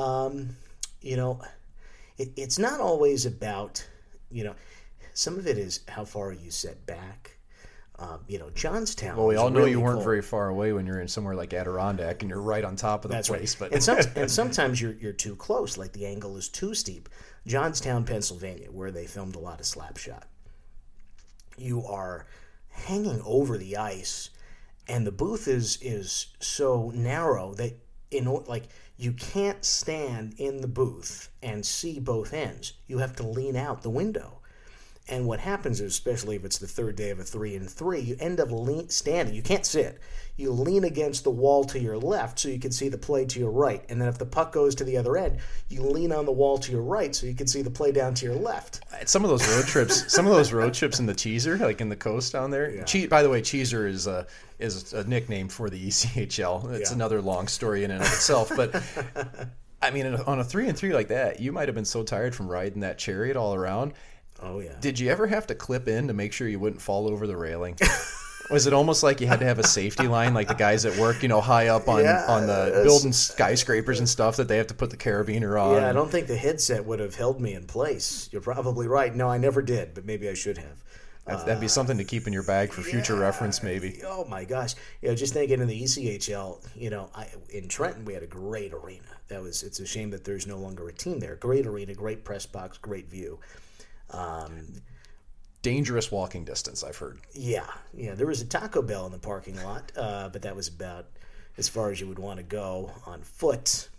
It's not always about, some of it is how far are you set back. Johnstown. Well, we all know really you weren't cold. very far away when you're in somewhere like Adirondack and you're right on top of the place. Right. But and sometimes you're too close, like the angle is too steep. Johnstown, Pennsylvania, where they filmed a lot of Slapshot. You are hanging over the ice, and the booth is so narrow that you can't stand in the booth and see both ends. You have to lean out the window. And what happens is, especially if it's the third day of a 3-and-3, you end up standing. You can't sit. You lean against the wall to your left so you can see the play to your right. And then if the puck goes to the other end, you lean on the wall to your right so you can see the play down to your left. Some of those road trips in the Cheeser, like in the coast down there. Yeah. By the way, Cheeser is a nickname for the ECHL. It's another long story in and of itself. But I mean, on a 3-and-3 like that, you might have been so tired from riding that chariot all around. Oh, yeah. Did you ever have to clip in to make sure you wouldn't fall over the railing? Was it almost like you had to have a safety line, like the guys at work, high up on the building skyscrapers and stuff, that they have to put the carabiner on? Yeah, I don't think the headset would have held me in place. You're probably right. No, I never did, but maybe I should have. That'd be something to keep in your bag for future reference, maybe. Oh, my gosh. Just thinking in the ECHL, in Trenton, we had a great arena. It's a shame that there's no longer a team there. Great arena, great press box, great view. Dangerous walking distance, I've heard. Yeah. There was a Taco Bell in the parking lot, but that was about as far as you would want to go on foot.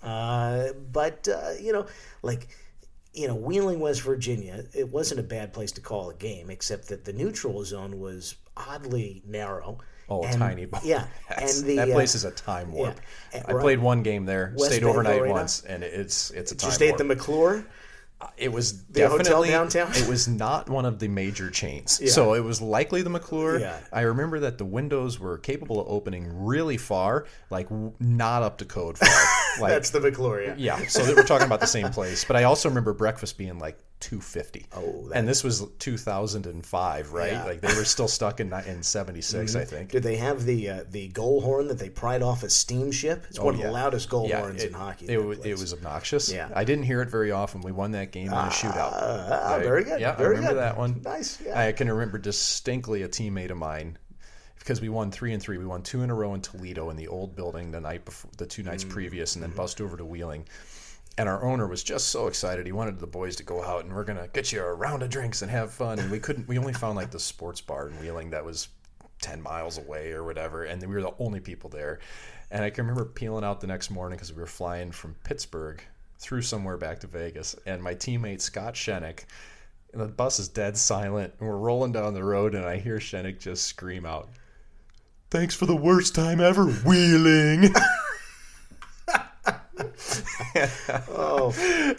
Wheeling, West Virginia, it wasn't a bad place to call a game, except that the neutral zone was oddly narrow. Oh, tiny. Yeah. That place is a time warp. Yeah. I played one game there, West stayed Bank overnight Arena. once, and it's a time warp. Did you stay at the McClure? It was the hotel definitely downtown? It was not one of the major chains, Yeah. so it was likely the McClure. Yeah. I remember that the windows were capable of opening really far, like not up to code far. Like, That's the McClure, yeah. So we're talking about the same place, but I also remember breakfast being like $2.50. Oh, and this was 2005, right? Yeah. Like they were still stuck in 76, I think. Did they have the goal horn that they pried off a steamship? It's one of the loudest goal horns in hockey. It was obnoxious. Yeah. I didn't hear it very often. We won that game in a shootout. Very good. Yeah, very I remember good. that one. Nice. Yeah. I can remember distinctly a teammate of mine, because we won 3-and-3. We won 2 in a row in Toledo in the old building the night before, the 2 nights previous, and then bust over to Wheeling. And our owner was just so excited. He wanted the boys to go out and we're gonna get you a round of drinks and have fun. And we couldn't. We only found like the sports bar in Wheeling that was 10 miles away or whatever, and we were the only people there. And I can remember peeling out the next morning because we were flying from Pittsburgh through somewhere back to Vegas, and my teammate Scott Schenek. And the bus is dead silent, and we're rolling down the road, and I hear Schenek just scream out, "Thanks for the worst time ever, Wheeling." Oh,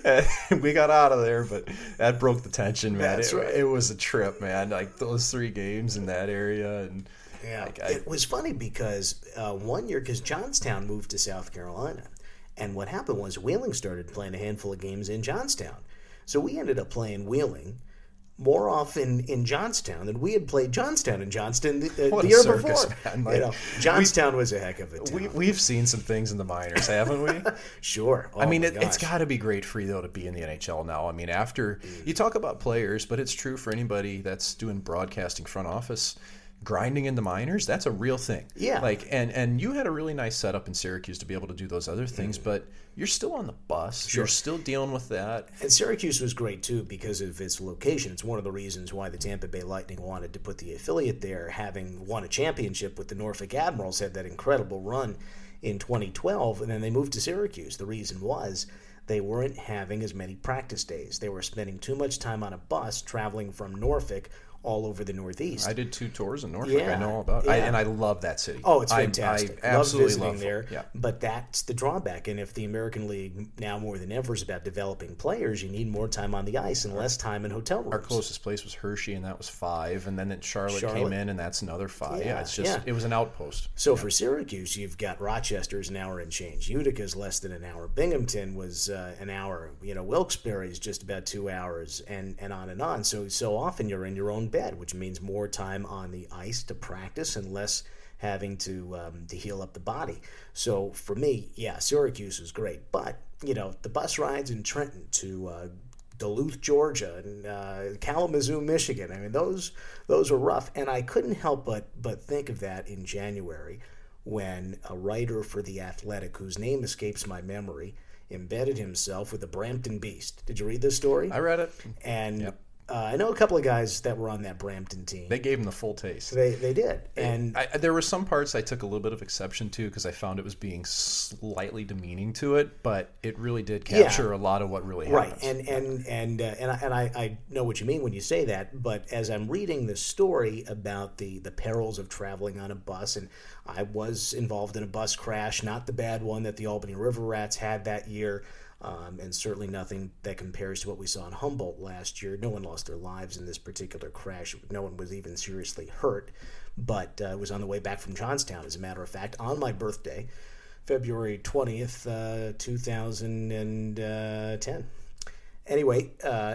And we got out of there, but that broke the tension, man. That's right. It was a trip, man. Like those 3 games in that area, and yeah. It was funny because one year, because Johnstown moved to South Carolina, and what happened was Wheeling started playing a handful of games in Johnstown, so we ended up playing Wheeling more often in Johnstown than we had played Johnstown in Johnston the year circus, before. man. Like, Johnstown was a heck of a town. we've seen some things in the minors, haven't we? Sure. Oh, I mean, my it's gosh. got to be great for you, though, to be in the NHL now. I mean, after you talk about players, but it's true for anybody that's doing broadcasting front office. Grinding in the minors, that's a real thing. Yeah. Like, and you had a really nice setup in Syracuse to be able to do those other things, but you're still on the bus. Sure. You're still dealing with that. And Syracuse was great, too, because of its location. It's one of the reasons why the Tampa Bay Lightning wanted to put the affiliate there, having won a championship with the Norfolk Admirals, had that incredible run in 2012, and then they moved to Syracuse. The reason was they weren't having as many practice days. They were spending too much time on a bus traveling from Norfolk all over the Northeast. I did 2 tours in Norfolk. Yeah, I know all about it. yeah. And I love that city. Oh, it's fantastic. I absolutely love visiting there. Yeah. But that's the drawback. And if the American League now more than ever is about developing players, you need more time on the ice and less time in hotel rooms. Our closest place was Hershey, and that was 5. And then Charlotte came in, and that's another 5. Yeah, it's just it was an outpost. So for Syracuse, you've got Rochester's an hour and change. Utica's less than an hour. Binghamton was an hour. Wilkes-Barre's just about 2 hours, and on and on. So often you're in your own bed, which means more time on the ice to practice and less having to heal up the body. So for me, yeah, Syracuse is great. But, the bus rides in Trenton to Duluth, Georgia, and Kalamazoo, Michigan, I mean, those are rough. And I couldn't help but think of that in January when a writer for The Athletic, whose name escapes my memory, embedded himself with the Brampton Beast. Did you read this story? I read it. And Yep. I know a couple of guys that were on that Brampton team. They gave him the full taste. They did. And there were some parts I took a little bit of exception to because I found it was being slightly demeaning to it, but it really did capture a lot of what really happens. Right. And I know what you mean when you say that, but as I'm reading the story about the perils of traveling on a bus, and I was involved in a bus crash, not the bad one that the Albany River Rats had that year, and certainly nothing that compares to what we saw in Humboldt last year. No one lost their lives in this particular crash. No one was even seriously hurt, but it was on the way back from Johnstown, as a matter of fact, on my birthday, February 20th, 2010. Anyway,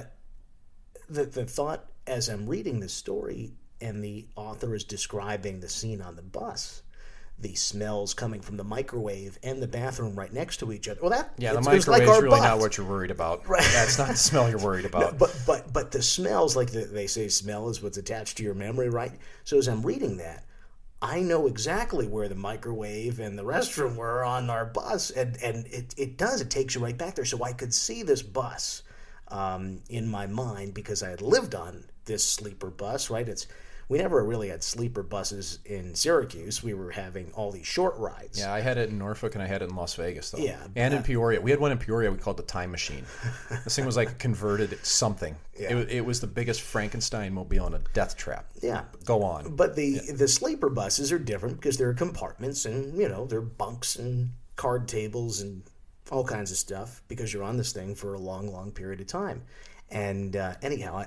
the thought as I'm reading this story and the author is describing the scene on the bus, the smells coming from the microwave and the bathroom right next to each other. Well, the microwave like is really bus. not what you're worried about. Right. That's not the smell you're worried about. No, but the smells, like they say, smell is what's attached to your memory, right? So as I'm reading that, I know exactly where the microwave and the restroom were on our bus, and it takes you right back there. So I could see this bus in my mind because I had lived on this sleeper bus, right? We never really had sleeper buses in Syracuse. We were having all these short rides. Yeah, I had it in Norfolk and I had it in Las Vegas, though. Yeah. And in Peoria. We had one in Peoria we called the Time Machine. This thing was like converted something. Yeah. It was the biggest Frankenstein mobile in a death trap. Yeah. Go on. But the sleeper buses are different because there are compartments and, there are bunks and card tables and all kinds of stuff because you're on this thing for a long, long period of time. And anyhow,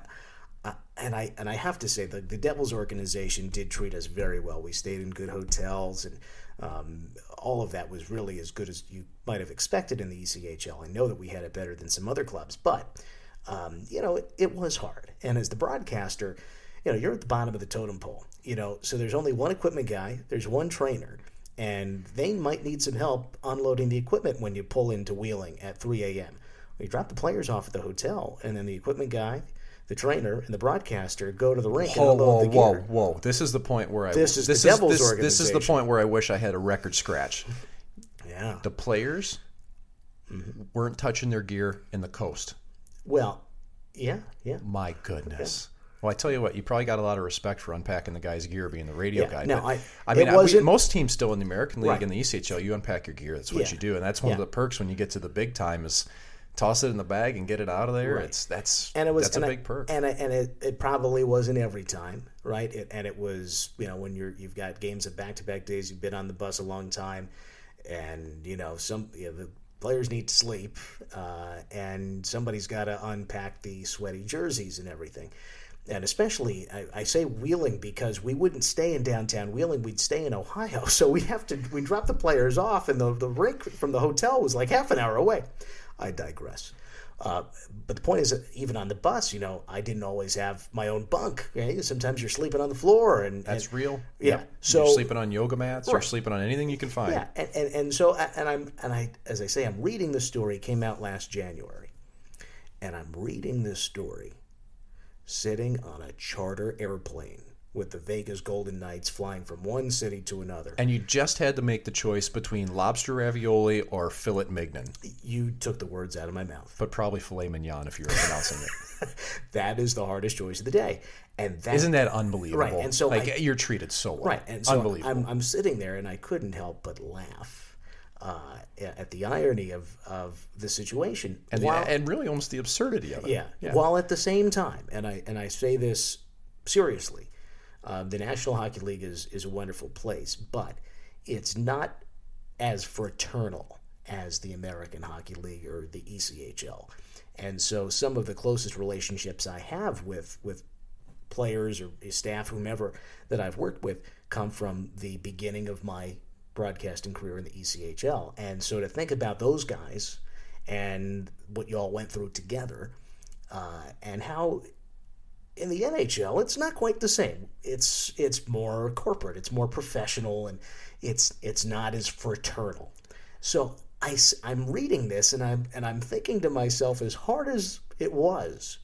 I have to say, the Devils organization did treat us very well. We stayed in good hotels, and all of that was really as good as you might have expected in the ECHL. I know that we had it better than some other clubs, but, it was hard. And as the broadcaster, you're at the bottom of the totem pole, so there's only one equipment guy, there's one trainer, and they might need some help unloading the equipment when you pull into Wheeling at 3 a.m. We drop the players off at the hotel, and then the equipment guy, the trainer, and the broadcaster go to the rink and unload the gear. Whoa! This is the point where This is the Devils organization. This is the point where I wish I had a record scratch. Yeah. The players weren't touching their gear in the coast. Well, yeah. My goodness. Yeah. Well, I tell you what, you probably got a lot of respect for unpacking the guy's gear, being the radio guy. No, most teams still in the American League and the ECHL, you unpack your gear. That's what you do, and that's one of the perks when you get to the big time is toss it in the bag and get it out of there. Right. That's a big perk. And it probably wasn't every time, right? It was, when you've got games of back-to-back days, you've been on the bus a long time, and the players need to sleep, and somebody's got to unpack the sweaty jerseys and everything. And especially, I say Wheeling because we wouldn't stay in downtown Wheeling, we'd stay in Ohio. So we'd drop the players off, and the rink from the hotel was like half an hour away. I digress. But the point is that even on the bus, I didn't always have my own bunk. Okay? Sometimes you're sleeping on the floor, and that's real. Yeah. Yep. So you're sleeping on yoga mats. Right. You're sleeping on anything you can find. Yeah. And so I as I say, I'm reading the story. It came out last January, and I'm reading this story sitting on a charter airplane with the Vegas Golden Knights flying from one city to another. And you just had to make the choice between lobster ravioli or filet mignon. You took the words out of my mouth. But probably filet mignon if you were pronouncing it. That is the hardest choice of the day. And isn't that unbelievable? Right. And so you're treated so well. Right. And so unbelievable. I'm sitting there and I couldn't help but laugh at the irony of the situation. And really almost the absurdity of it. Yeah. While at the same time, and I say this seriously, the National Hockey League is a wonderful place, but it's not as fraternal as the American Hockey League or the ECHL. And so some of the closest relationships I have with players or staff, whomever that I've worked with, come from the beginning of my broadcasting career in the ECHL. And so to think about those guys and what you all went through together, and how in the NHL, it's not quite the same. It's more corporate, it's more professional, and it's not as fraternal. So I'm reading this, and I'm thinking to myself, as hard as it was,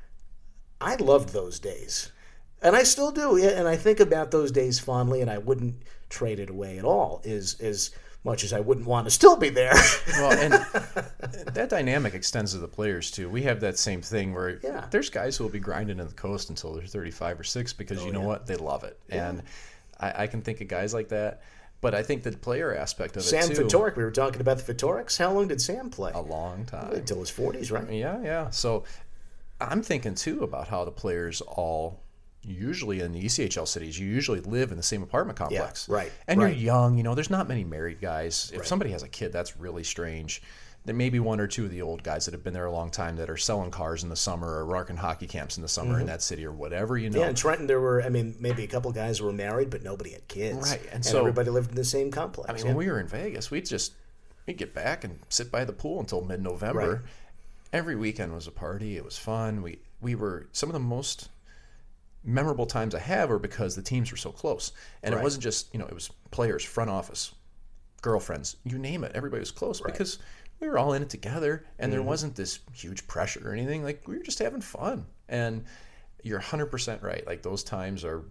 I loved those days, and I still do. And I think about those days fondly, and I wouldn't trade it away at all. Is much as I wouldn't want to still be there. Well, and that dynamic extends to the players too. We have that same thing where there's guys who will be grinding in the coast until they're 35 or 6 because you know what? They love it. Yeah. And I can think of guys like that. But I think the player aspect of it, Sam too. Fedoruk, we were talking about the Fedorics. How long did Sam play? A long time. Until his 40s, right? Yeah. So I'm thinking, too, about how the players all, usually in the ECHL cities, you usually live in the same apartment complex. Yeah, right. And you're young. There's not many married guys. If somebody has a kid, that's really strange. There may be one or two of the old guys that have been there a long time that are selling cars in the summer or working hockey camps in the summer in that city or whatever, Yeah, in Trenton there were, maybe a couple of guys were married, but nobody had kids. Right. And so everybody lived in the same complex. When we were in Vegas, we'd get back and sit by the pool until mid-November. Right. Every weekend was a party. It was fun. We were, some of the most memorable times I have were because the teams were so close. And it wasn't just, it was players, front office, girlfriends, you name it. Everybody was close because we were all in it together, and there wasn't this huge pressure or anything. Like, we were just having fun. And you're 100% right. Like, those times are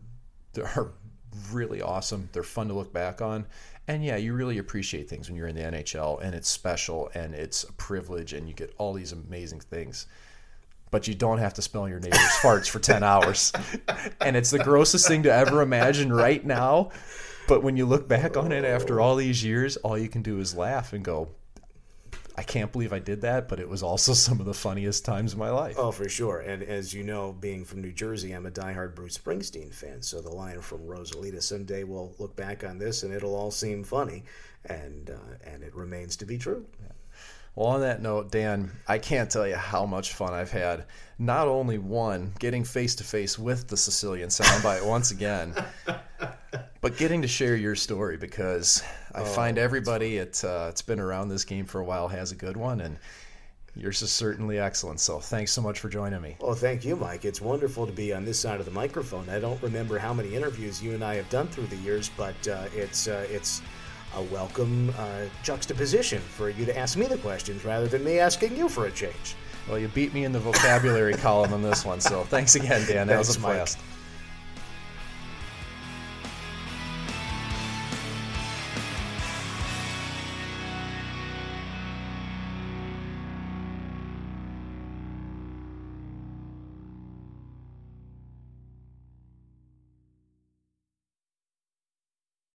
really awesome. They're fun to look back on. And, yeah, you really appreciate things when you're in the NHL, and it's special, and it's a privilege, and you get all these amazing things. But you don't have to smell your neighbor's farts for 10 hours. And it's the grossest thing to ever imagine right now. But when you look back on it after all these years, all you can do is laugh and go, I can't believe I did that, but it was also some of the funniest times of my life. Oh, for sure. And as you know, being from New Jersey, I'm a diehard Bruce Springsteen fan. So the line from Rosalita, someday we'll look back on this and it'll all seem funny. And it remains to be true. Yeah. Well, on that note, Dan, I can't tell you how much fun I've had. Not only getting face-to-face with the Sicilian soundbite once again, but getting to share your story, because I find everybody it's been around this game for a while has a good one, and yours is certainly excellent. So thanks so much for joining me. Well, thank you, Mike. It's wonderful to be on this side of the microphone. I don't remember how many interviews you and I have done through the years, but it's a welcome juxtaposition for you to ask me the questions rather than me asking you for a change. Well, you beat me in the vocabulary column on this one, so thanks again, Dan. That was a blast. Mike.